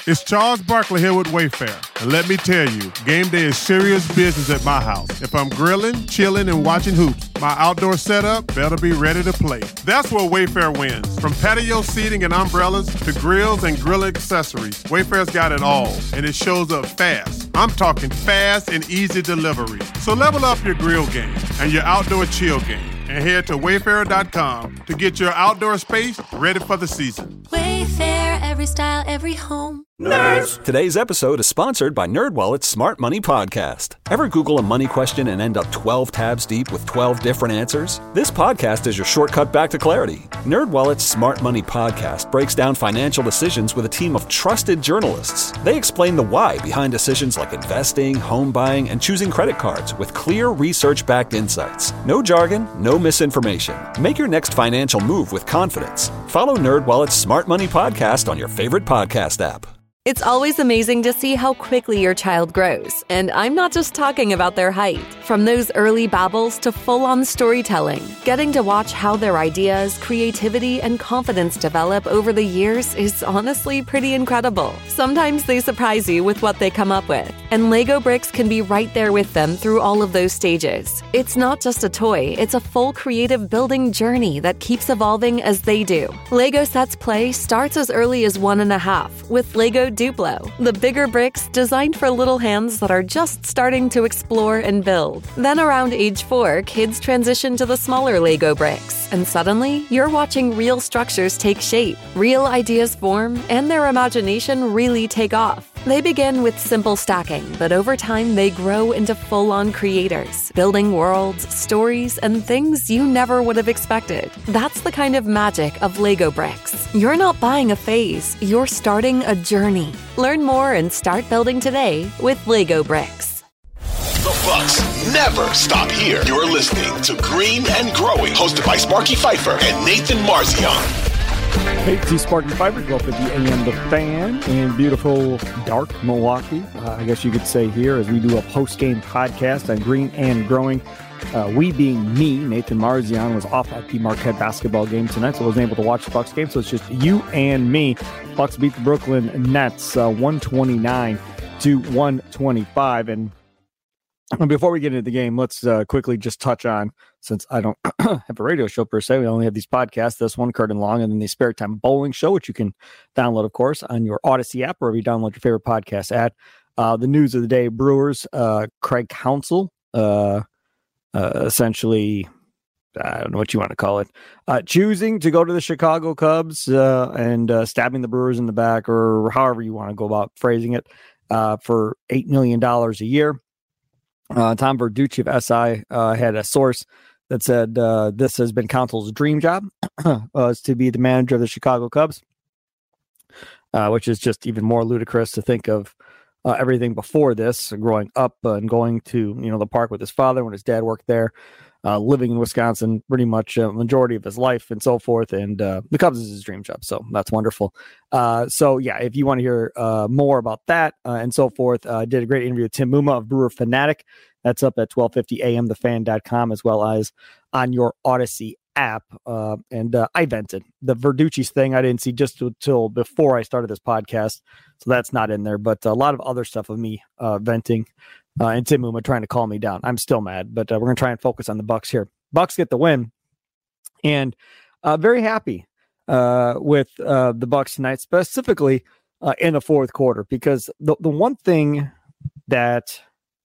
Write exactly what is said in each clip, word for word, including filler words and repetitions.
It's Charles Barkley here with Wayfair. And let me tell you, game day is serious business at my house. If I'm grilling, chilling, and watching hoops, my outdoor setup better be ready to play. That's where Wayfair wins. From patio seating and umbrellas to grills and grill accessories, Wayfair's got it all, and it shows up fast. I'm talking fast and easy delivery. So level up your grill game and your outdoor chill game, and head to wayfair dot com to get your outdoor space ready for the season. Wayfair, every style, every home. Nerds! Today's episode is sponsored by NerdWallet's Smart Money Podcast. Ever Google a money question and end up twelve tabs deep with twelve different answers? This podcast is your shortcut back to clarity. NerdWallet's Smart Money Podcast breaks down financial decisions with a team of trusted journalists. They explain the why behind decisions like investing, home buying, and choosing credit cards with clear research-backed insights. No jargon, no misinformation. Make your next financial move with confidence. Follow NerdWallet's Smart Money Podcast on your favorite podcast app. It's always amazing to see how quickly your child grows, and I'm not just talking about their height. From those early babbles to full-on storytelling, getting to watch how their ideas, creativity, and confidence develop over the years is honestly pretty incredible. Sometimes they surprise you with what they come up with, and Lego Bricks can be right there with them through all of those stages. It's not just a toy, it's a full creative building journey that keeps evolving as they do. Lego Sets Play starts as early as one and a half with Lego Duplo, the bigger bricks designed for little hands that are just starting to explore and build. Then around age four, kids transition to the smaller Lego bricks, and suddenly you're watching real structures take shape, real ideas form, and their imagination really take off. They begin with simple stacking, but over time they grow into full-on creators, building worlds, stories, and things you never would have expected. That's the kind of magic of Lego Bricks. You're not buying a phase, you're starting a journey. Learn more and start building today with Lego Bricks. The Bucks never stop here. You're listening to Green and Growing, hosted by Sparky Fifer and Nathan Marzion. Hey, to Sparky Fifer, go up at the A M The Fan in beautiful, dark Milwaukee. Uh, I guess you could say here, as we do a post-game podcast on Green and Growing. Uh, we being me, Nathan Marzion, was off at the Marquette basketball game tonight, so I wasn't able to watch the Bucks game. So it's just you and me. Bucks beat the Brooklyn Nets uh, one twenty-nine to one twenty-five. And before we get into the game, let's uh, quickly just touch on, since I don't have a radio show per se, we only have these podcasts, this one, Curtin Long, and then the Spare Time Bowling Show, which you can download, of course, on your Odyssey app, wherever you download your favorite podcast at. Uh, the news of the day, Brewers, uh, Craig Counsell, uh, uh, essentially, I don't know what you want to call it, uh, choosing to go to the Chicago Cubs uh, and uh, stabbing the Brewers in the back, or however you want to go about phrasing it, uh, for eight million dollars a year. Uh, Tom Verducci of S I uh, had a source that said uh, this has been Counsell's dream job, was to be the manager of the Chicago Cubs, uh, which is just even more ludicrous to think of uh, everything before this, growing up uh, and going to you know the park with his father when his dad worked there, uh, living in Wisconsin pretty much a majority of his life and so forth. And uh, the Cubs is his dream job. So that's wonderful. Uh, so, yeah, if you want to hear uh, more about that uh, and so forth, I uh, did a great interview with Tim Muma of Brewer Fanatic. That's up at twelve fifty a m the fan dot com, as well as on your Odyssey app. Uh, and uh, I vented. The Verducci's thing I didn't see just until before I started this podcast. So that's not in there. But a lot of other stuff of me uh, venting. Uh, and Tim Muma trying to calm me down. I'm still mad, but uh, we're going to try and focus on the Bucks here. Bucks get the win, and uh, very happy uh, with uh, the Bucks tonight, specifically uh, in the fourth quarter, because the, the one thing that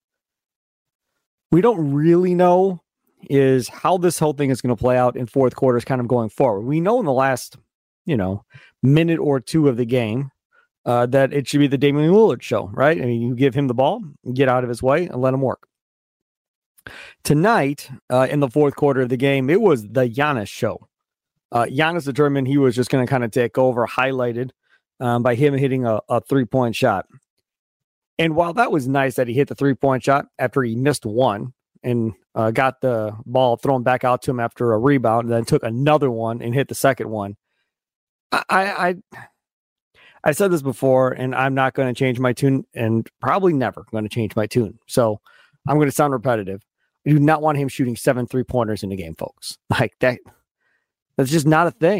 we don't really know is how this whole thing is going to play out in fourth quarters kind of going forward. We know in the last, you know, minute or two of the game, Uh, that it should be the Damian Lillard show, right? I mean, you give him the ball, get out of his way, and let him work. Tonight, uh, in the fourth quarter of the game, it was the Giannis show. Uh, Giannis determined he was just going to kind of take over, highlighted um, by him hitting a, a three-point shot. And while that was nice that he hit the three-point shot after he missed one and uh, got the ball thrown back out to him after a rebound, and then took another one and hit the second one, I... I I said this before, and I'm not going to change my tune, and probably never going to change my tune. So I'm going to sound repetitive. I do not want him shooting seven three-pointers in the game, folks. Like that, that's just not a thing.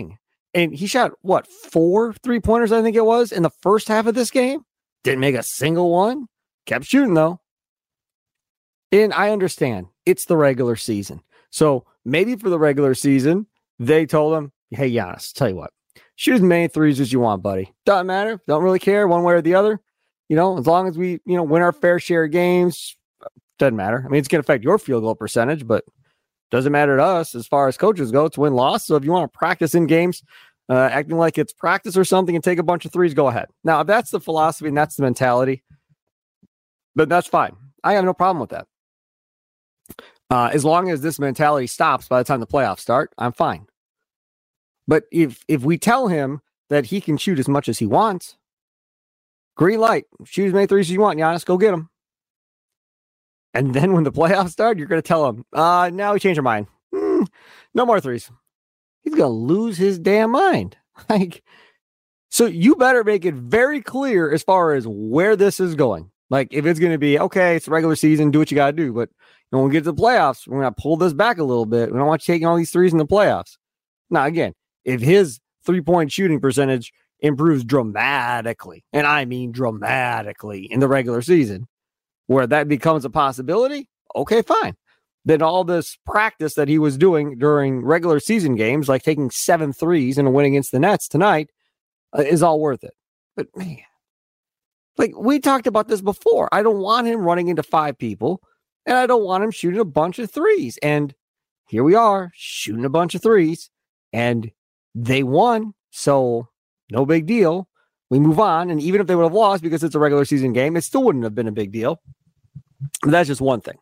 And he shot, what, four three-pointers, I think it was, in the first half of this game? Didn't make a single one. Kept shooting, though. And I understand. It's the regular season. So maybe for the regular season, they told him, hey, Giannis, tell you what, shoot as many threes as you want, buddy. Doesn't matter. Don't really care one way or the other. You know, as long as we, you know, win our fair share of games, doesn't matter. I mean, it's going to affect your field goal percentage, but doesn't matter to us as far as coaches go. It's win-loss. So if you want to practice in games, uh, acting like it's practice or something and take a bunch of threes, go ahead. Now, if that's the philosophy and that's the mentality, but that's fine. I have no problem with that. Uh, as long as this mentality stops by the time the playoffs start, I'm fine. But if if we tell him that he can shoot as much as he wants, green light, shoot as many threes as you want, Giannis, go get them. And then when the playoffs start, you're going to tell him, uh, now we change our mind. Mm, no more threes. He's going to lose his damn mind. Like, so you better make it very clear as far as where this is going. Like, if it's going to be, okay, it's regular season, do what you got to do. But when we get to the playoffs, we're going to pull this back a little bit. We don't want you taking all these threes in the playoffs. Now, again, if his three-point shooting percentage improves dramatically, and I mean dramatically, in the regular season, where that becomes a possibility, okay, fine. Then all this practice that he was doing during regular season games, like taking seven threes and a win against the Nets tonight, uh, is all worth it. But, man, like we talked about this before, I don't want him running into five people, and I don't want him shooting a bunch of threes. And here we are, shooting a bunch of threes, and they won, so no big deal. We move on, and even if they would have lost because it's a regular season game, it still wouldn't have been a big deal. But that's just one thing.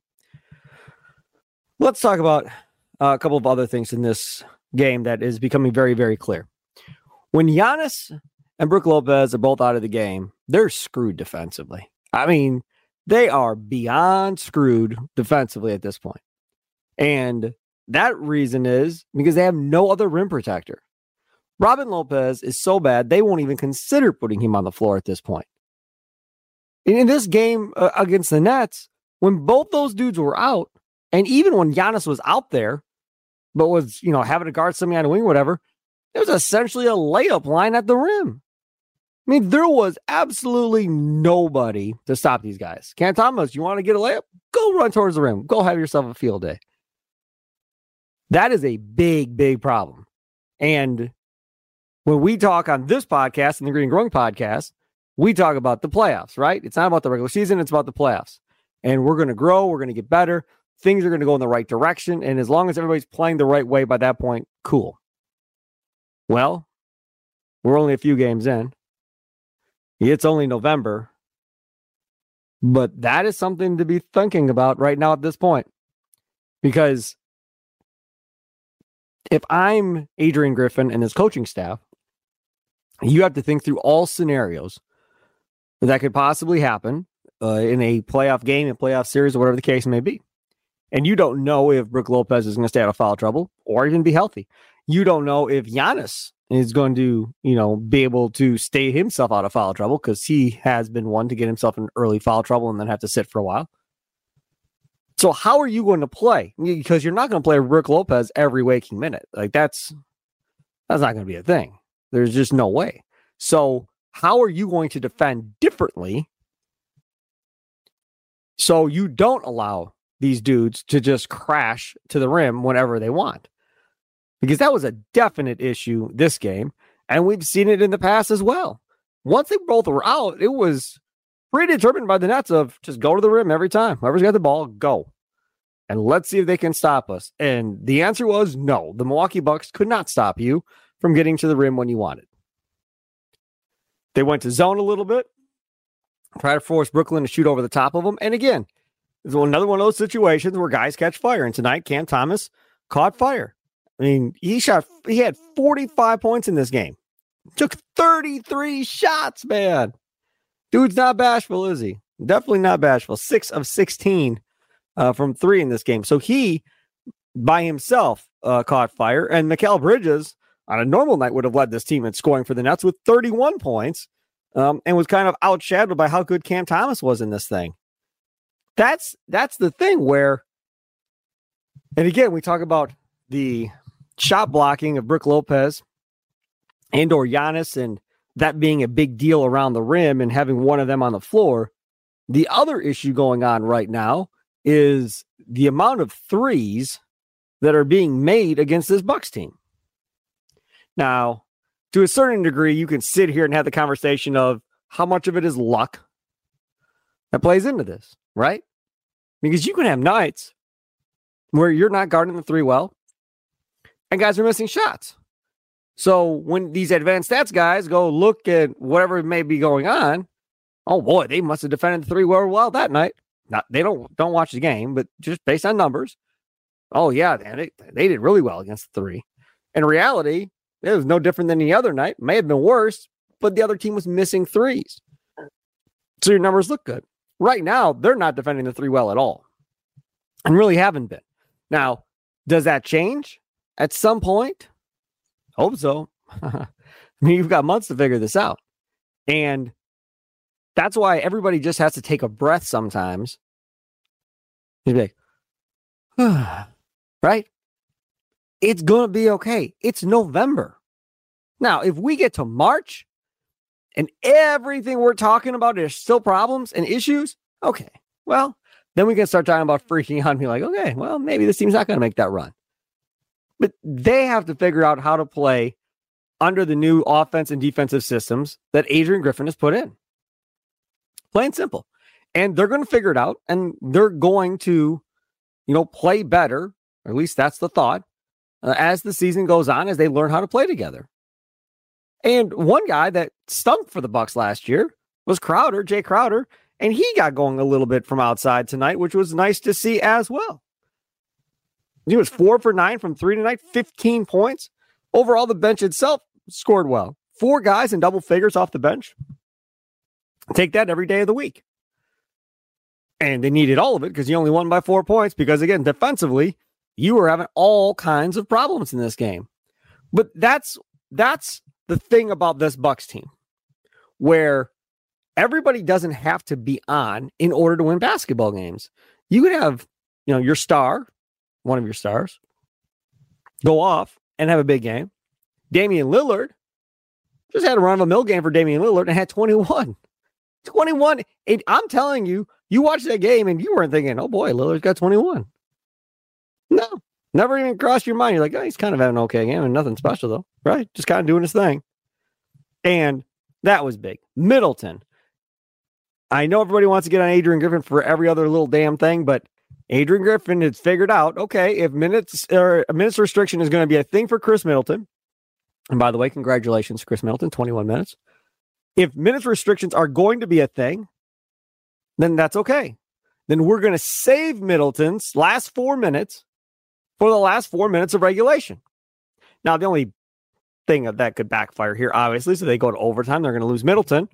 Let's talk about uh, a couple of other things in this game that is becoming very, very clear. When Giannis and Brook Lopez are both out of the game, they're screwed defensively. I mean, they are beyond screwed defensively at this point. And that reason is because they have no other rim protector. Robin Lopez is so bad, they won't even consider putting him on the floor at this point. In this game uh, against the Nets, when both those dudes were out, and even when Giannis was out there, but was, you know, having to guard somebody on the wing or whatever, it was essentially a layup line at the rim. I mean, there was absolutely nobody to stop these guys. Cam Thomas, you want to get a layup? Go run towards the rim. Go have yourself a field day. That is a big, big problem. And when we talk on this podcast and the Green and Growing podcast, we talk about the playoffs, right? It's not about the regular season. It's about the playoffs. And we're going to grow. We're going to get better. Things are going to go in the right direction. And as long as everybody's playing the right way by that point, cool. Well, we're only a few games in. It's only November. But that is something to be thinking about right now at this point. Because if I'm Adrian Griffin and his coaching staff, you have to think through all scenarios that could possibly happen uh, in a playoff game, a playoff series, or whatever the case may be. And you don't know if Brook Lopez is going to stay out of foul trouble or even be healthy. You don't know if Giannis is going to, you know, be able to stay himself out of foul trouble because he has been one to get himself in early foul trouble and then have to sit for a while. So how are you going to play? Because you're not going to play Brook Lopez every waking minute. Like that's, that's not going to be a thing. There's just no way. So how are you going to defend differently so you don't allow these dudes to just crash to the rim whenever they want? Because that was a definite issue this game, and we've seen it in the past as well. Once they both were out, it was predetermined by the Nets of just go to the rim every time. Whoever's got the ball, go. And let's see if they can stop us. And the answer was no. The Milwaukee Bucks could not stop you from getting to the rim when you wanted. They went to zone a little bit, try to force Brooklyn to shoot over the top of them. And again, it's another one of those situations where guys catch fire. And tonight, Cam Thomas caught fire. I mean, he shot, he had forty-five points in this game. Took thirty-three shots, man. Dude's not bashful, is he? Definitely not bashful. Six of sixteen uh, from three in this game. So he, by himself, uh, caught fire. And Mikal Bridges, on a normal night, would have led this team in scoring for the Nets with thirty-one points um, and was kind of outshadowed by how good Cam Thomas was in this thing. That's that's the thing where, and again, we talk about the shot blocking of Brook Lopez and or Giannis and that being a big deal around the rim and having one of them on the floor. The other issue going on right now is the amount of threes that are being made against this Bucks team. Now, to a certain degree, you can sit here and have the conversation of how much of it is luck that plays into this, right? Because you can have nights where you're not guarding the three well and guys are missing shots. So when these advanced stats guys go look at whatever may be going on, oh boy, they must have defended the three well, well that night. Not, they don't don't watch the game, but just based on numbers, oh yeah, they, they did really well against the three. In reality, it was no different than the other night. May have been worse, but the other team was missing threes. So your numbers look good. Right now, they're not defending the three well at all and really haven't been. Now, does that change at some point? Hope so. I mean, you've got months to figure this out. And that's why everybody just has to take a breath sometimes. You'd be like, right? It's going to be okay. It's November. Now, if we get to March and everything we're talking about is still problems and issues, okay, well, then we can start talking about freaking out and be like, okay, well, maybe this team's not going to make that run. But they have to figure out how to play under the new offense and defensive systems that Adrian Griffin has put in. Plain and simple. And they're going to figure it out, and they're going to, you know, play better, or at least that's the thought, uh, as the season goes on, as they learn how to play together. And one guy that stunk for the Bucks last year was Crowder, Jay Crowder, and he got going a little bit from outside tonight, which was nice to see as well. He was four for nine from three tonight, fifteen points. Overall, the bench itself scored well. Four guys in double figures off the bench. Take that every day of the week. And they needed all of it because you only won by four points because, again, defensively, you were having all kinds of problems in this game. But that's that's the thing about this Bucks team, where everybody doesn't have to be on in order to win basketball games. You could have, you know, your star, one of your stars, go off and have a big game. Damian Lillard just had a run-of-the-mill game for Damian Lillard and had twenty-one. twenty-one. And I'm telling you, you watched that game and you weren't thinking, oh boy, Lillard's got twenty-one. No, never even crossed your mind. You're like, oh, he's kind of having an okay game and nothing special though, right? Just kind of doing his thing. And that was big. Middleton. I know everybody wants to get on Adrian Griffin for every other little damn thing, but Adrian Griffin has figured out, okay, if minutes or a minutes restriction is going to be a thing for Chris Middleton, and by the way, congratulations, Chris Middleton, twenty-one minutes. If minutes restrictions are going to be a thing, then that's okay. Then we're going to save Middleton's last four minutes for the last four minutes of regulation. Now, the only thing that could backfire here, obviously, so they go to overtime, they're going to lose Middleton.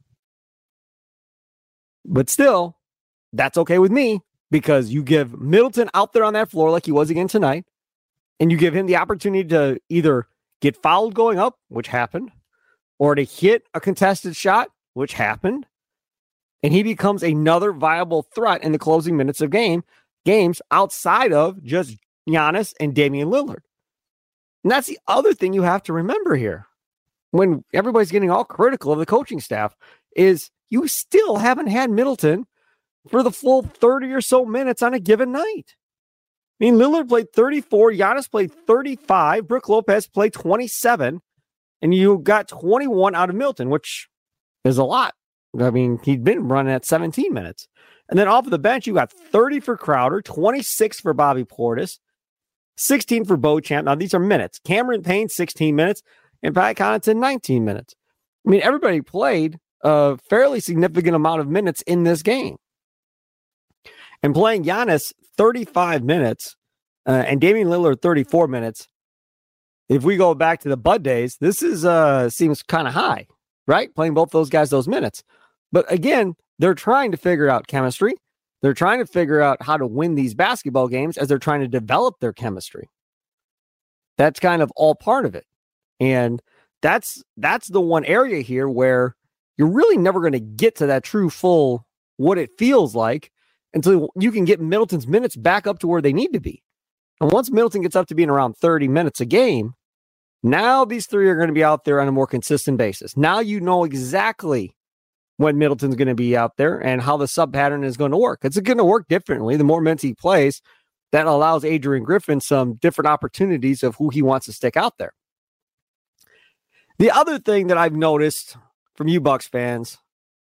But still, that's okay with me because you give Middleton out there on that floor like he was again tonight, and you give him the opportunity to either get fouled going up, which happened, or to hit a contested shot, which happened, and he becomes another viable threat in the closing minutes of game games outside of just Giannis and Damian Lillard. And that's the other thing you have to remember here when everybody's getting all critical of the coaching staff is you still haven't had Middleton for the full thirty or so minutes on a given night. I mean, Lillard played thirty-four, Giannis played thirty-five, Brook Lopez played twenty-seven, and you got twenty-one out of Middleton, which is a lot. I mean, he'd been running at seventeen minutes. And then off of the bench, you got thirty for Crowder, twenty-six for Bobby Portis, sixteen for Beauchamp. Now, these are minutes. Cameron Payne, sixteen minutes, and Pat Connaughton, nineteen minutes. I mean, everybody played a fairly significant amount of minutes in this game. And playing Giannis thirty-five minutes uh, and Damian Lillard thirty-four minutes, if we go back to the Bud days, this is uh, seems kind of high, right? Playing both those guys those minutes. But again, they're trying to figure out chemistry. They're trying to figure out how to win these basketball games as they're trying to develop their chemistry. That's kind of all part of it. And that's that's the one area here where you're really never going to get to that true full what it feels like until you can get Middleton's minutes back up to where they need to be. And once Middleton gets up to being around thirty minutes a game, Now these three are going to be out there on a more consistent basis. Now you know exactly when Middleton's going to be out there and how the sub pattern is going to work. It's going to work differently. The more minutes he plays, that allows Adrian Griffin some different opportunities of who he wants to stick out there. The other thing that I've noticed from you Bucks fans,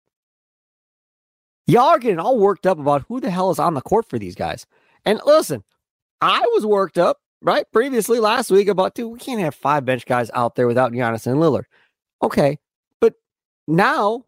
y'all are getting all worked up about who the hell is on the court for these guys. And listen, I was worked up, right, previously last week about, dude, we can't have five bench guys out there without Giannis and Lillard. Okay, but now,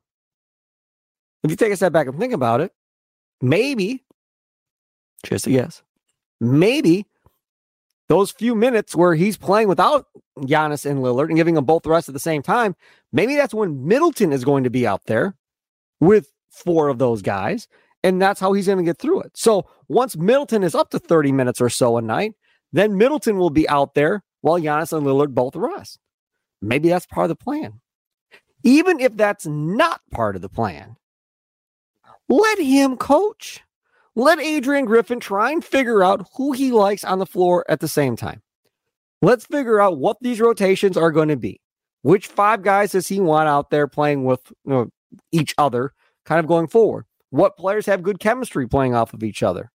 if you take a step back and think about it, maybe, just a guess, maybe those few minutes where he's playing without Giannis and Lillard and giving them both the rest at the same time, maybe that's when Middleton is going to be out there with four of those guys, and that's how he's going to get through it. So once Middleton is up to thirty minutes or so a night, then Middleton will be out there while Giannis and Lillard both rest. Maybe that's part of the plan. Even if that's not part of the plan, let him coach. Let Adrian Griffin try and figure out who he likes on the floor at the same time. Let's figure out what these rotations are going to be. Which five guys does he want out there playing with you know, each other kind of going forward? What players have good chemistry playing off of each other?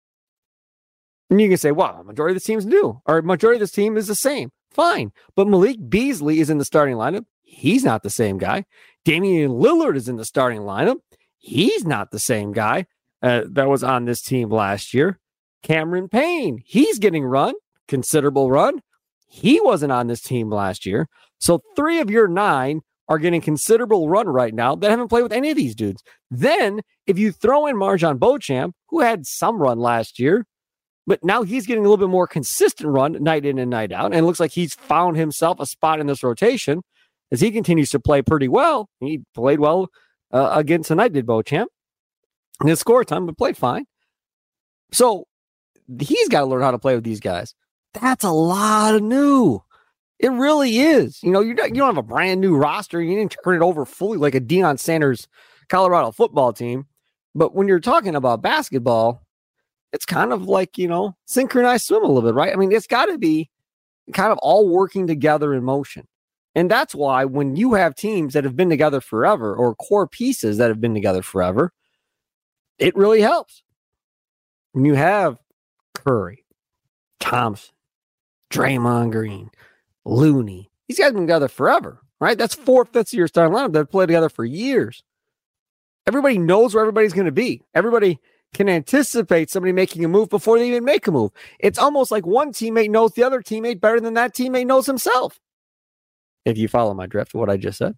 And you can say, well, the majority of this team's new, or majority of this team is the same. Fine. But Malik Beasley is in the starting lineup. He's not the same guy. Damian Lillard is in the starting lineup. He's not the same guy uh, that was on this team last year. Cameron Payne, he's getting run, considerable run. He wasn't on this team last year. So three of your nine are getting considerable run right now that haven't played with any of these dudes. Then, if you throw in MarJon Beauchamp, who had some run last year, but now he's getting a little bit more consistent run night in and night out, and it looks like he's found himself a spot in this rotation as he continues to play pretty well. He played well uh, again tonight, did Beauchamp. And his score time, but played fine. So he's got to learn how to play with these guys. That's a lot of new. It really is. You know, you're not, you don't have a brand new roster. You didn't turn it over fully like a Deion Sanders Colorado football team. But when you're talking about basketball, it's kind of like, you know, synchronized swim a little bit, right? I mean, it's got to be kind of all working together in motion. And that's why when you have teams that have been together forever or core pieces that have been together forever, it really helps. When you have Curry, Thompson, Draymond Green, Looney, these guys have been together forever, right? That's four fifths of your starting lineup that have played together for years. Everybody knows where everybody's going to be. Everybody can anticipate somebody making a move before they even make a move. It's almost like one teammate knows the other teammate better than that teammate knows himself. If you follow my drift, what I just said.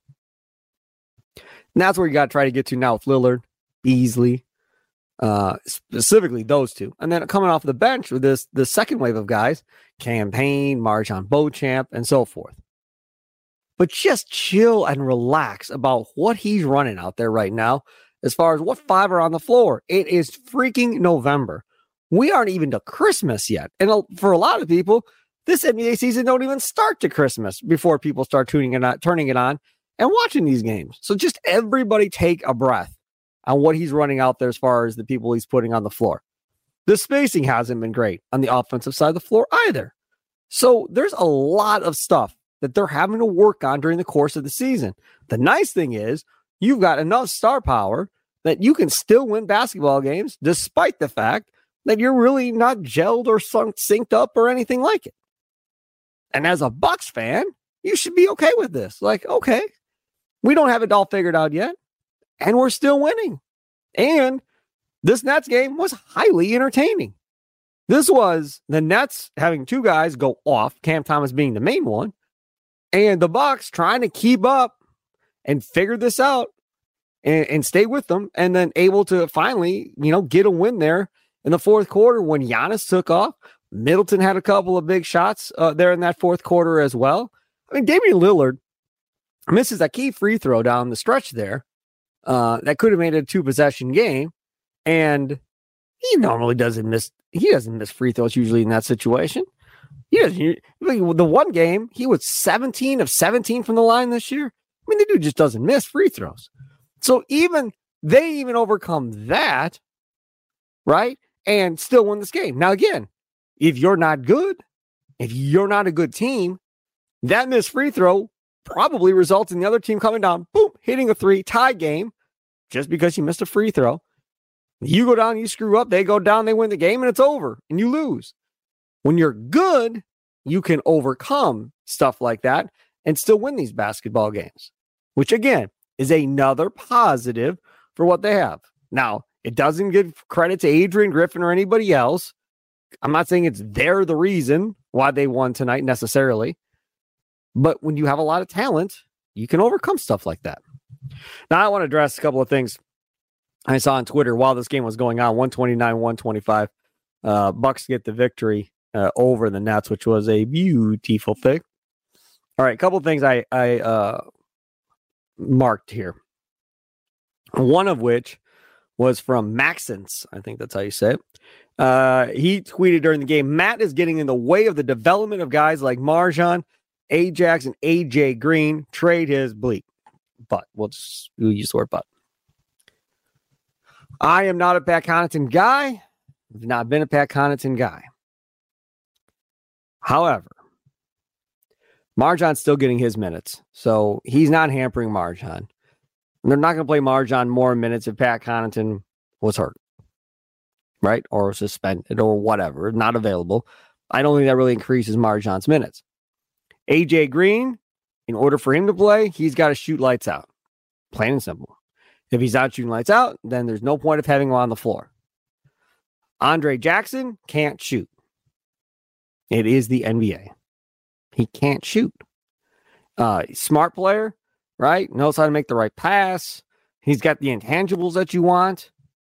And that's where you got to try to get to now with Lillard, Beasley, uh, specifically those two. And then coming off the bench with this, the second wave of guys, Cam Payne, MarJon Beauchamp, and so forth. But just chill and relax about what he's running out there right now as far as what five are on the floor. It is freaking November. We aren't even to Christmas yet. And for a lot of people, this N B A season don't even start to Christmas before people start tuning it on, turning it on and watching these games. So just everybody take a breath on what he's running out there as far as the people he's putting on the floor. The spacing hasn't been great on the offensive side of the floor either. So there's a lot of stuff that they're having to work on during the course of the season. The nice thing is you've got enough star power that you can still win basketball games despite the fact that you're really not gelled or sunk, synced up or anything like it. And as a Bucks fan, you should be okay with this. Like, okay, we don't have it all figured out yet, and we're still winning. And this Nets game was highly entertaining. This was the Nets having two guys go off, Cam Thomas being the main one, and the Bucks trying to keep up and figure this out and, and stay with them, and then able to finally, you know, get a win there in the fourth quarter when Giannis took off. Middleton had a couple of big shots uh, there in that fourth quarter as well. I mean, Damian Lillard misses a key free throw down the stretch there. Uh, that could have made it a two-possession game. And he normally doesn't miss, he doesn't miss free throws usually in that situation. He doesn't. The one game, he was seventeen of seventeen from the line this year. I mean, the dude just doesn't miss free throws. So even, they even overcome that, right? And still win this game. Now, again, if you're not good, if you're not a good team, That missed free throw probably results in the other team coming down, boom, hitting a three, tie game, just because you missed a free throw. You go down, you screw up, they go down, they win the game, and it's over, and you lose. When you're good, you can overcome stuff like that and still win these basketball games, which, again, is another positive for what they have. Now, it doesn't give credit to Adrian Griffin or anybody else. I'm not saying it's they're the reason why they won tonight necessarily, but when you have a lot of talent, you can overcome stuff like that. Now, I want to address a couple of things I saw on Twitter while this game was going on. one twenty-nine, one twenty-five. Uh, Bucks get the victory uh, over the Nets, which was a beautiful thing. All right, a couple of things I, I uh, marked here. One of which was from Maxence. I think that's how you say it. Uh, he tweeted during the game, Matt is getting in the way of the development of guys like MarJon, Ajax, and A J Green. Trade his bleep. But we'll just we'll use the word but. I am not a Pat Connaughton guy. I've not been a Pat Connaughton guy. However, MarJon's still getting his minutes, so he's not hampering MarJon. They're not going to play MarJon more minutes if Pat Connaughton was hurt, right? Or suspended or whatever, not available. I don't think that really increases MarJon's minutes. A J Green, in order for him to play, he's got to shoot lights out. Plain and simple. If he's not shooting lights out, then there's no point of having him on the floor. Andre Jackson can't shoot. It is the N B A. He can't shoot. Uh, smart player, right? Knows how to make the right pass. He's got the intangibles that you want.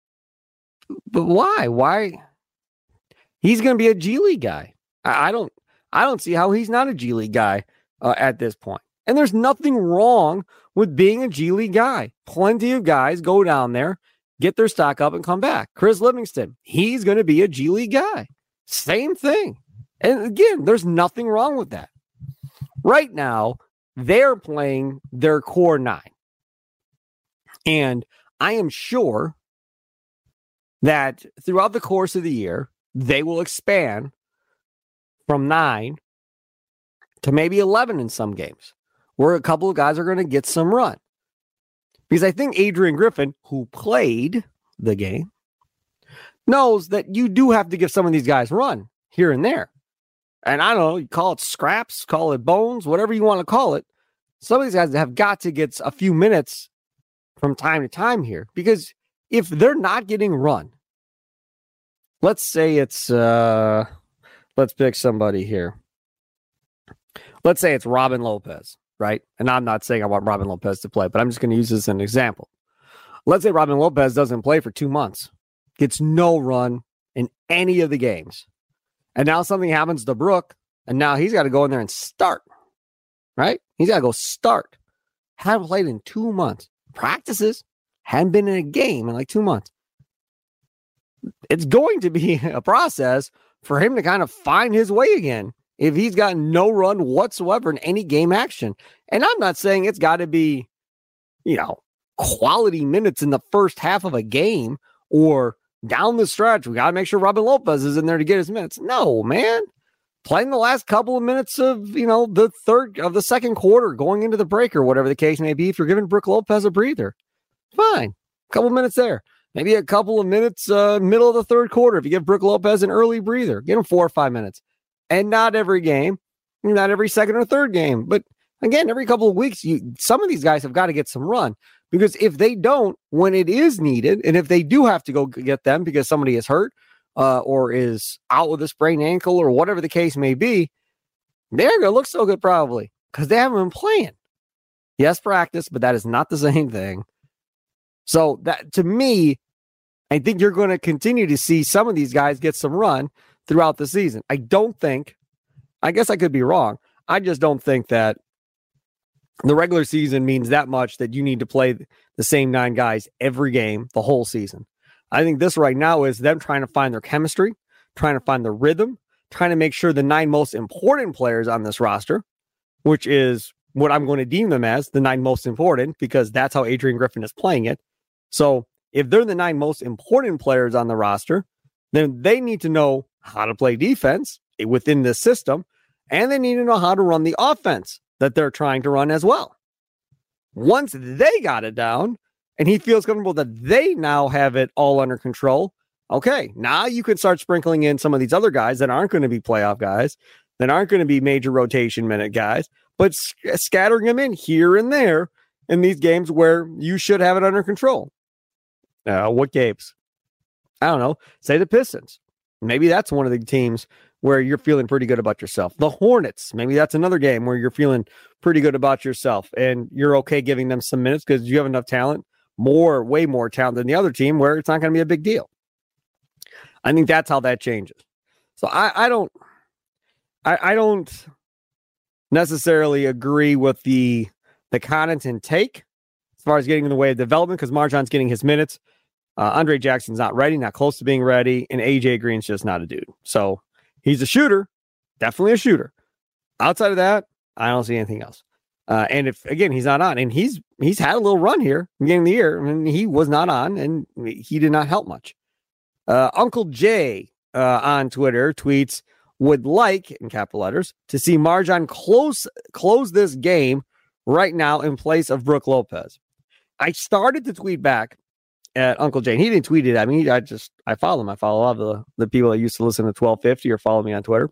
But why? Why? He's going to be a G League guy. I, I don't I don't see how he's not a G League guy uh, at this point. And there's nothing wrong with being a G League guy. Plenty of guys go down there, get their stock up, and come back. Chris Livingston, he's going to be a G League guy. Same thing. And again, there's nothing wrong with that. Right now, they're playing their core nine. And I am sure that throughout the course of the year, they will expand from nine to maybe eleven in some games, where a couple of guys are going to get some run. Because I think Adrian Griffin, who played the game, knows that you do have to give some of these guys run here and there. And I don't know, you call it scraps, call it bones, whatever you want to call it. Some of these guys have got to get a few minutes from time to time here. Because if they're not getting run, let's say it's, uh, let's pick somebody here. Let's say it's Robin Lopez, right? And I'm not saying I want Robin Lopez to play, but I'm just going to use this as an example. Let's say Robin Lopez doesn't play for two months, gets no run in any of the games. And now something happens to Brook, and now he's got to go in there and start, right? He's got to go start. Haven't played in two months. Practices. Hadn't been in a game in like two months. It's going to be a process for him to kind of find his way again if he's got no run whatsoever in any game action. And I'm not saying it's got to be, you know, quality minutes in the first half of a game or down the stretch. We got to make sure Robin Lopez is in there to get his minutes. No, man. Playing the last couple of minutes of, you know, the third of the second quarter, going into the break or whatever the case may be. If you're giving Brook Lopez a breather, fine. A couple minutes there. Maybe a couple of minutes, uh, middle of the third quarter. If you give Brook Lopez an early breather, get him four or five minutes. And not every game, not every second or third game. But again, every couple of weeks, you some of these guys have got to get some run. Because if they don't, when it is needed, and if they do have to go get them because somebody is hurt uh, or is out with a sprained ankle or whatever the case may be, they're going to look so good probably because they haven't been playing. Yes, practice, but that is not the same thing. So that to me, I think you're going to continue to see some of these guys get some run throughout the season. I don't think, I guess I could be wrong. I just don't think that the regular season means that much that you need to play the same nine guys every game the whole season. I think this right now is them trying to find their chemistry, trying to find the rhythm, trying to make sure the nine most important players on this roster, which is what I'm going to deem them as, the nine most important, because that's how Adrian Griffin is playing it. So if they're the nine most important players on the roster, then they need to know how to play defense within this system. And they need to know how to run the offense that they're trying to run as well. Once they got it down and he feels comfortable that they now have it all under control, okay, now you can start sprinkling in some of these other guys that aren't going to be playoff guys, that aren't going to be major rotation minute guys, but sc- scattering them in here and there in these games where you should have it under control. Uh, what games? I don't know. Say the Pistons. Maybe that's one of the teams where you're feeling pretty good about yourself. The Hornets. Maybe that's another game where you're feeling pretty good about yourself and you're okay giving them some minutes because you have enough talent, more, way more talent than the other team where it's not going to be a big deal. I think that's how that changes. So I, I don't, I, I don't necessarily agree with the the Connaughton take as far as getting in the way of development because MarJon's getting his minutes. Uh, Andre Jackson's not ready, not close to being ready, and A J Green's just not a dude. So he's a shooter, definitely a shooter. Outside of that, I don't see anything else. Uh, and if again he's not on, and he's he's had a little run here beginning of the year, I mean, he was not on, and he did not help much. Uh, Uncle Jay uh, on Twitter tweets, would like, in capital letters, to see MarJon close close this game right now in place of Brook Lopez. I started to tweet back at Uncle Jay. He didn't tweet it at me. I just, I follow him. I follow a lot of the, the people that used to listen to twelve fifty or follow me on Twitter.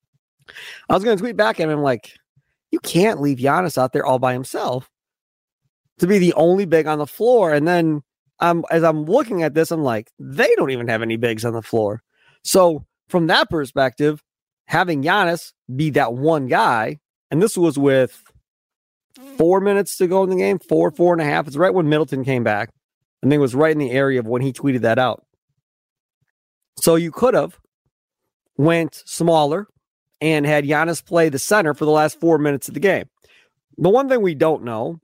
I was going to tweet back at him like, you can't leave Giannis out there all by himself to be the only big on the floor. And then um, as I'm looking at this, I'm like, they don't even have any bigs on the floor. So from that perspective, having Giannis be that one guy, and this was with four minutes to go in the game, four, four and a half. It's right when Middleton came back. I think it was right in the area of when he tweeted that out. So you could have went smaller and had Giannis play the center for the last four minutes of the game. The one thing we don't know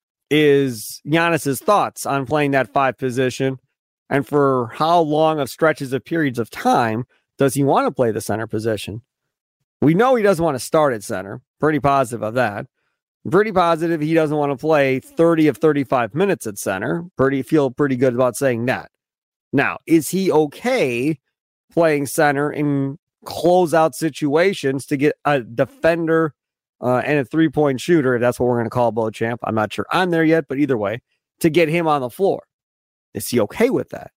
is Giannis's thoughts on playing that five position and for how long of stretches of periods of time does he want to play the center position. We know he doesn't want to start at center. Pretty positive of that. Pretty positive he doesn't want to play thirty of thirty-five minutes at center. Pretty feel pretty good about saying that. Now, is he okay playing center in closeout situations to get a defender uh, and a three-point shooter? If that's what we're going to call Beauchamp. I'm not sure I'm there yet, but either way, to get him on the floor. Is he okay with that?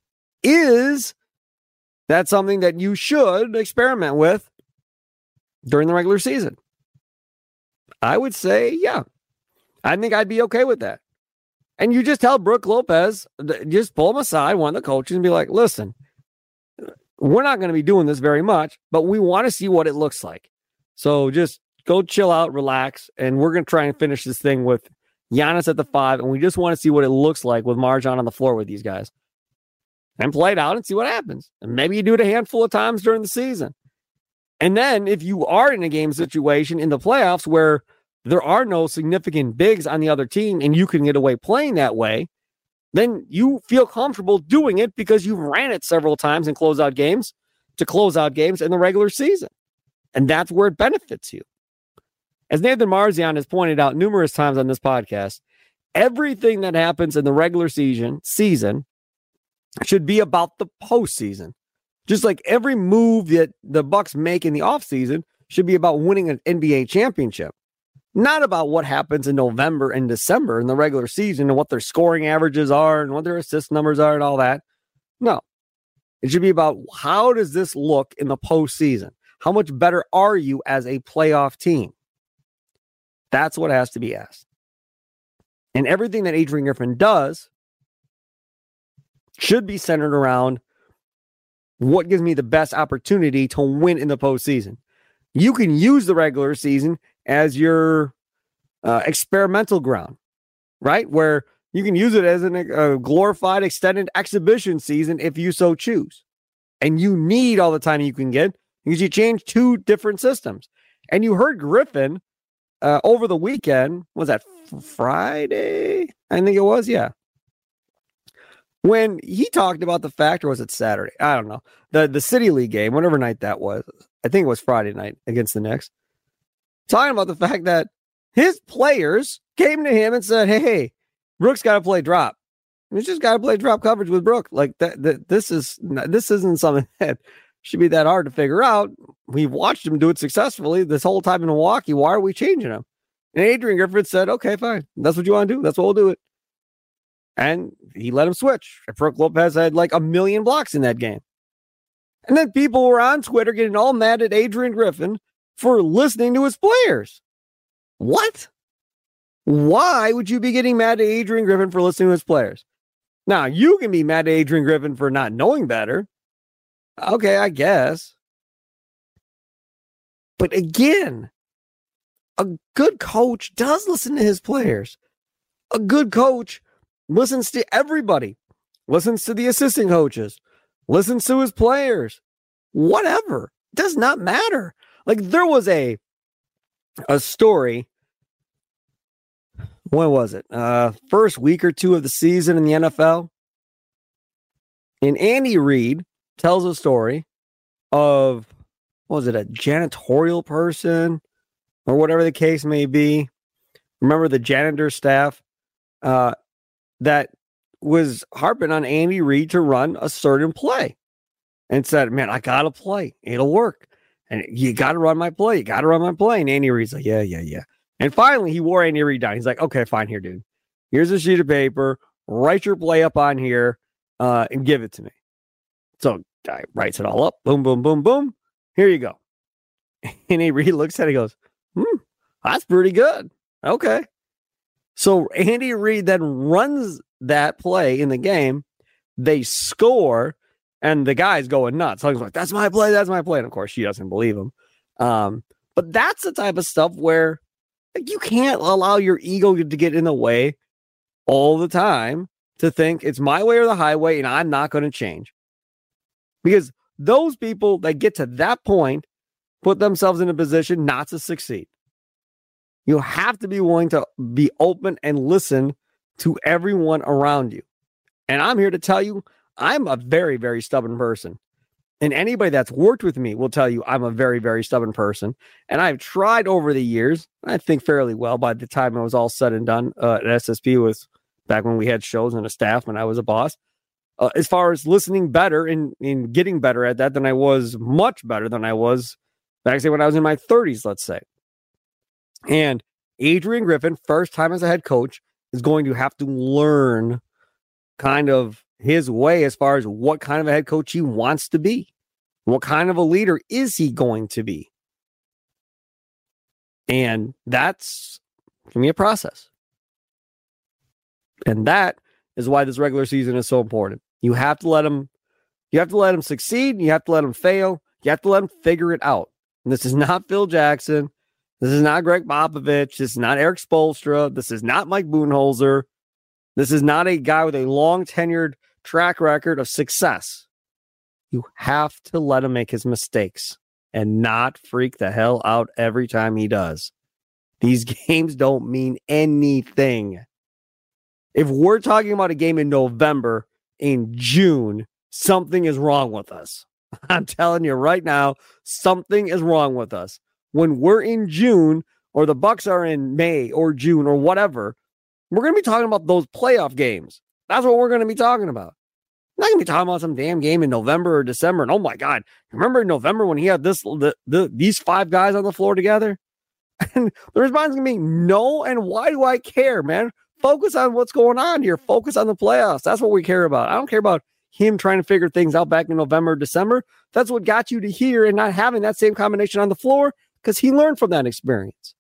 Is that something that you should experiment with during the regular season? I would say, yeah. I think I'd be okay with that. And you just tell Brook Lopez, just pull him aside, one of the coaches, and be like, listen, we're not going to be doing this very much, but we want to see what it looks like. So just go chill out, relax, and we're going to try and finish this thing with Giannis at the five, and we just want to see what it looks like with MarJon on the floor with these guys. And play it out and see what happens. And maybe you do it a handful of times during the season. And then if you are in a game situation in the playoffs where there are no significant bigs on the other team and you can get away playing that way, then you feel comfortable doing it because you ran it several times in closeout games to close out games in the regular season. And that's where it benefits you. As Nathan Marzian has pointed out numerous times on this podcast, everything that happens in the regular season season should be about the postseason. Just like every move that the Bucks make in the offseason should be about winning an N B A championship. Not about what happens in November and December in the regular season and what their scoring averages are and what their assist numbers are and all that. No. It should be about how does this look in the postseason? How much better are you as a playoff team? That's what has to be asked. And everything that Adrian Griffin does should be centered around what gives me the best opportunity to win in the postseason. You can use the regular season as your uh, experimental ground, right? Where you can use it as a uh, glorified extended exhibition season if you so choose. And you need all the time you can get because you change two different systems. And you heard Griffin uh, over the weekend, was that Friday? I think it was, yeah. When he talked about the fact, or was it Saturday? I don't know. The the City League game, whatever night that was. I think it was Friday night against the Knicks. Talking about the fact that his players came to him and said, hey, hey, Brook's got to play drop. He's just got to play drop coverage with Brook. Like that, that this is this isn't something that should be that hard to figure out. We've watched him do it successfully this whole time in Milwaukee. Why are we changing him? And Adrian Griffin said, okay, fine. That's what you want to do. That's what we'll do it. And he let him switch. Brook Lopez had like a million blocks in that game. And then people were on Twitter getting all mad at Adrian Griffin for listening to his players. What? Why would you be getting mad at Adrian Griffin for listening to his players? Now, you can be mad at Adrian Griffin for not knowing better. Okay, I guess. But again, a good coach does listen to his players. A good coach listens to everybody. Listens to the assistant coaches. Listens to his players. Whatever. Does not matter. Like, there was a, a story. When was it? Uh, first week or two of the season in the N F L. And Andy Reid tells a story of, what was it, a janitorial person or whatever the case may be. Remember the janitor staff uh, that was harping on Andy Reid to run a certain play and said, man, I got to play. It'll work. And you got to run my play. You got to run my play. And Andy Reid's like, yeah, yeah, yeah. And finally, he wore Andy Reid down. He's like, okay, fine, here, dude. Here's a sheet of paper. Write your play up on here uh, and give it to me. So guy writes it all up. Boom, boom, boom, boom. Here you go. And Andy Reid looks at it and goes, hmm, that's pretty good. Okay. So Andy Reid then runs that play in the game. They score, and the guy's going nuts. So he's like, that's my play. That's my play. And of course, she doesn't believe him. Um, but that's the type of stuff where like, you can't allow your ego to get in the way all the time to think it's my way or the highway and I'm not going to change. Because those people that get to that point put themselves in a position not to succeed. You have to be willing to be open and listen to everyone around you. And I'm here to tell you, I'm a very, very stubborn person. And anybody that's worked with me will tell you I'm a very, very stubborn person. And I've tried over the years, I think fairly well by the time it was all said and done uh, at S S P was back when we had shows and a staff when I was a boss. Uh, as far as listening better and, and getting better at that than I was, much better than I was back when I was in my thirties, let's say. And Adrian Griffin, first time as a head coach, is going to have to learn kind of his way as far as what kind of a head coach he wants to be. What kind of a leader is he going to be? And that's, for me, a process. And that is why this regular season is so important. You have to let him, you have to let him succeed. You have to let him fail. You have to let him figure it out. And this is not Phil Jackson. This is not Greg Popovich. This is not Eric Spoelstra. This is not Mike Budenholzer. This is not a guy with a long tenured track record of success. You have to let him make his mistakes and not freak the hell out every time he does. These games don't mean anything. If we're talking about a game in November, in June, something is wrong with us. I'm telling you right now, something is wrong with us. When we're in June, or the Bucks are in May or June or whatever, we're going to be talking about those playoff games. That's what we're going to be talking about. I'm not going to be talking about some damn game in November or December. And oh my God, remember in November when he had this the, the these five guys on the floor together? And the response is going to be no. And why do I care, man? Focus on what's going on here. Focus on the playoffs. That's what we care about. I don't care about him trying to figure things out back in November or December. That's what got you to here and not having that same combination on the floor because he learned from that experience.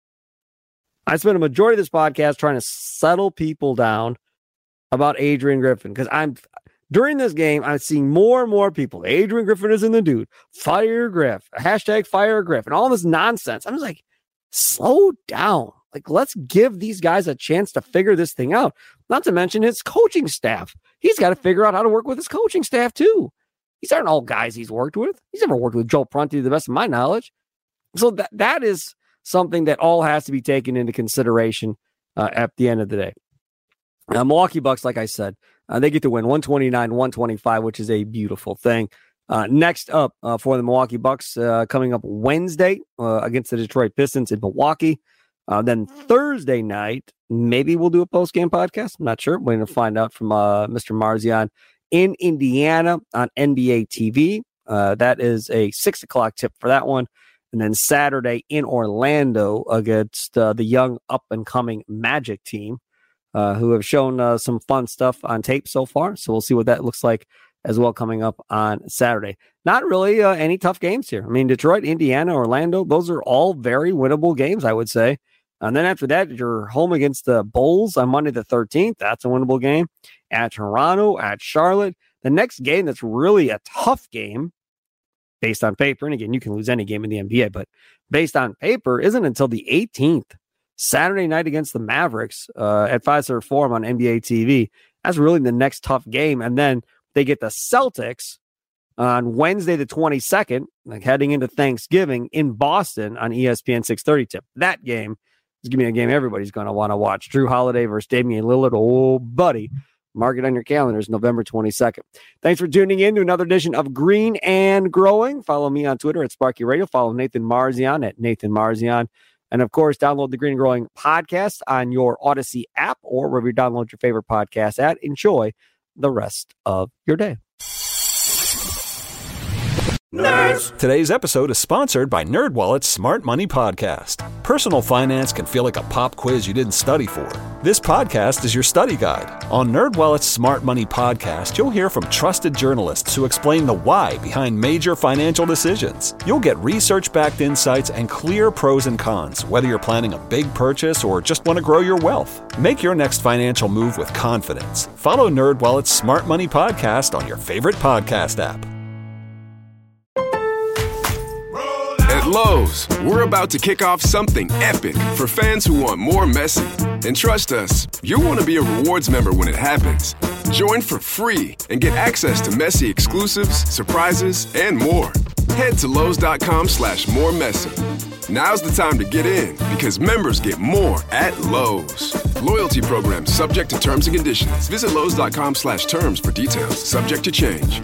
I spent a majority of this podcast trying to settle people down about Adrian Griffin because I'm during this game, I'm seeing more and more people. Adrian Griffin isn't the dude. Fire Griff. Hashtag fire Griff. And all this nonsense. I'm just like, slow down. Like, let's give these guys a chance to figure this thing out. Not to mention his coaching staff. He's got to figure out how to work with his coaching staff, too. These aren't all guys he's worked with. He's never worked with Joe Prunty, to the best of my knowledge. So that that is something that all has to be taken into consideration uh, at the end of the day. Uh, Milwaukee Bucks, like I said, uh, they get to win one twenty-nine one twenty-five, which is a beautiful thing. Uh, next up uh, for the Milwaukee Bucks, uh, coming up Wednesday uh, against the Detroit Pistons in Milwaukee. Uh, then Thursday night, maybe we'll do a post-game podcast. I'm not sure. We're going to find out from uh, Mister Marzian in Indiana on N B A T V. Uh, that is a six o'clock tip for that one. And then Saturday in Orlando against uh, the young up-and-coming Magic team, uh, who have shown uh, some fun stuff on tape so far. So we'll see what that looks like as well coming up on Saturday. Not really uh, any tough games here. I mean, Detroit, Indiana, Orlando, those are all very winnable games, I would say. And then after that, you're home against the Bulls on Monday the thirteenth. That's a winnable game. At Toronto, at Charlotte. The next game that's really a tough game based on paper, and again, you can lose any game in the N B A, but based on paper, isn't until the eighteenth. Saturday night against the Mavericks uh, at Fiserv Forum on N B A T V. That's really the next tough game. And then they get the Celtics on Wednesday the twenty-second, like heading into Thanksgiving in Boston on E S P N six thirty tip. That game is going to be a game everybody's going to want to watch. Drew Holiday versus Damian Lillard. Oh, buddy. Mark it on your calendars, November twenty-second. Thanks for tuning in to another edition of Green and Growing. Follow me on Twitter at Sparky Radio. Follow Nathan Marzian at Nathan Marzian. And, of course, download the Green and Growing podcast on your Odyssey app or wherever you download your favorite podcast at. Enjoy the rest of your day. Nerds. Today's episode is sponsored by NerdWallet's Smart Money Podcast. Personal finance can feel like a pop quiz you didn't study for. This podcast is your study guide. On NerdWallet's Smart Money Podcast, you'll hear from trusted journalists who explain the why behind major financial decisions. You'll get research-backed insights and clear pros and cons, whether you're planning a big purchase or just want to grow your wealth. Make your next financial move with confidence. Follow NerdWallet's Smart Money Podcast on your favorite podcast app. At Lowe's, we're about to kick off something epic for fans who want more Messi. And trust us, you'll want to be a rewards member when it happens. Join for free and get access to Messi exclusives, surprises, and more. Head to Lowe's.com slash more Messi. Now's the time to get in because members get more at Lowe's. Loyalty program subject to terms and conditions. Visit Lowe's.com slash terms for details. Subject to change.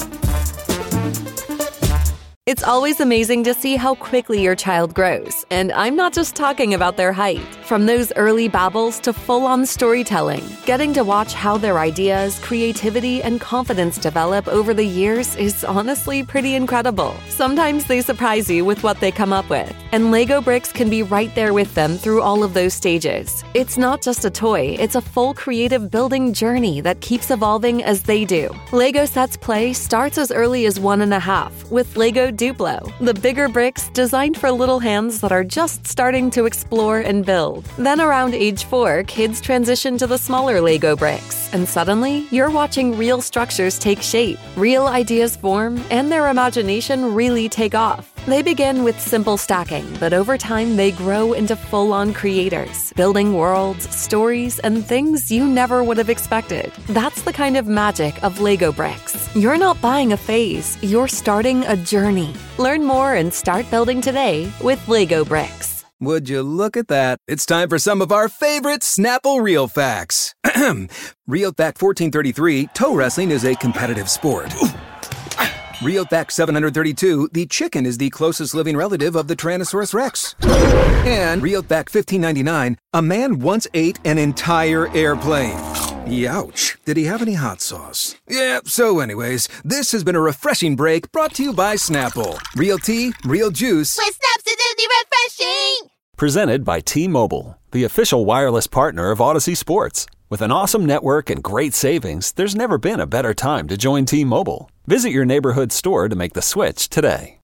It's always amazing to see how quickly your child grows. And I'm not just talking about their height. From those early babbles to full-on storytelling, getting to watch how their ideas, creativity, and confidence develop over the years is honestly pretty incredible. Sometimes they surprise you with what they come up with. And Lego Bricks can be right there with them through all of those stages. It's not just a toy, it's a full creative building journey that keeps evolving as they do. Lego Sets Play starts as early as one and a half with Lego Duplo, the bigger bricks designed for little hands that are just starting to explore and build. Then around age four, kids transition to the smaller Lego bricks, and suddenly you're watching real structures take shape, real ideas form, and their imagination really take off. They begin with simple stacking, but over time they grow into full-on creators, building worlds, stories, and things you never would have expected. That's the kind of magic of Lego Bricks. You're not buying a phase, you're starting a journey. Learn more and start building today with Lego Bricks. Would you look at that? It's time for some of our favorite Snapple Real Facts. Real Fact fourteen thirty-three, toe wrestling is a competitive sport. Real Fact seven hundred thirty-two, the chicken is the closest living relative of the Tyrannosaurus Rex. And Real Fact fifteen ninety-nine, a man once ate an entire airplane. Youch. Did he have any hot sauce? Yeah, so anyways, this has been a refreshing break brought to you by Snapple. Real tea, real juice. With Snapsidity refreshing! Presented by T-Mobile, the official wireless partner of Odyssey Sports. With an awesome network and great savings, there's never been a better time to join T-Mobile. Visit your neighborhood store to make the switch today.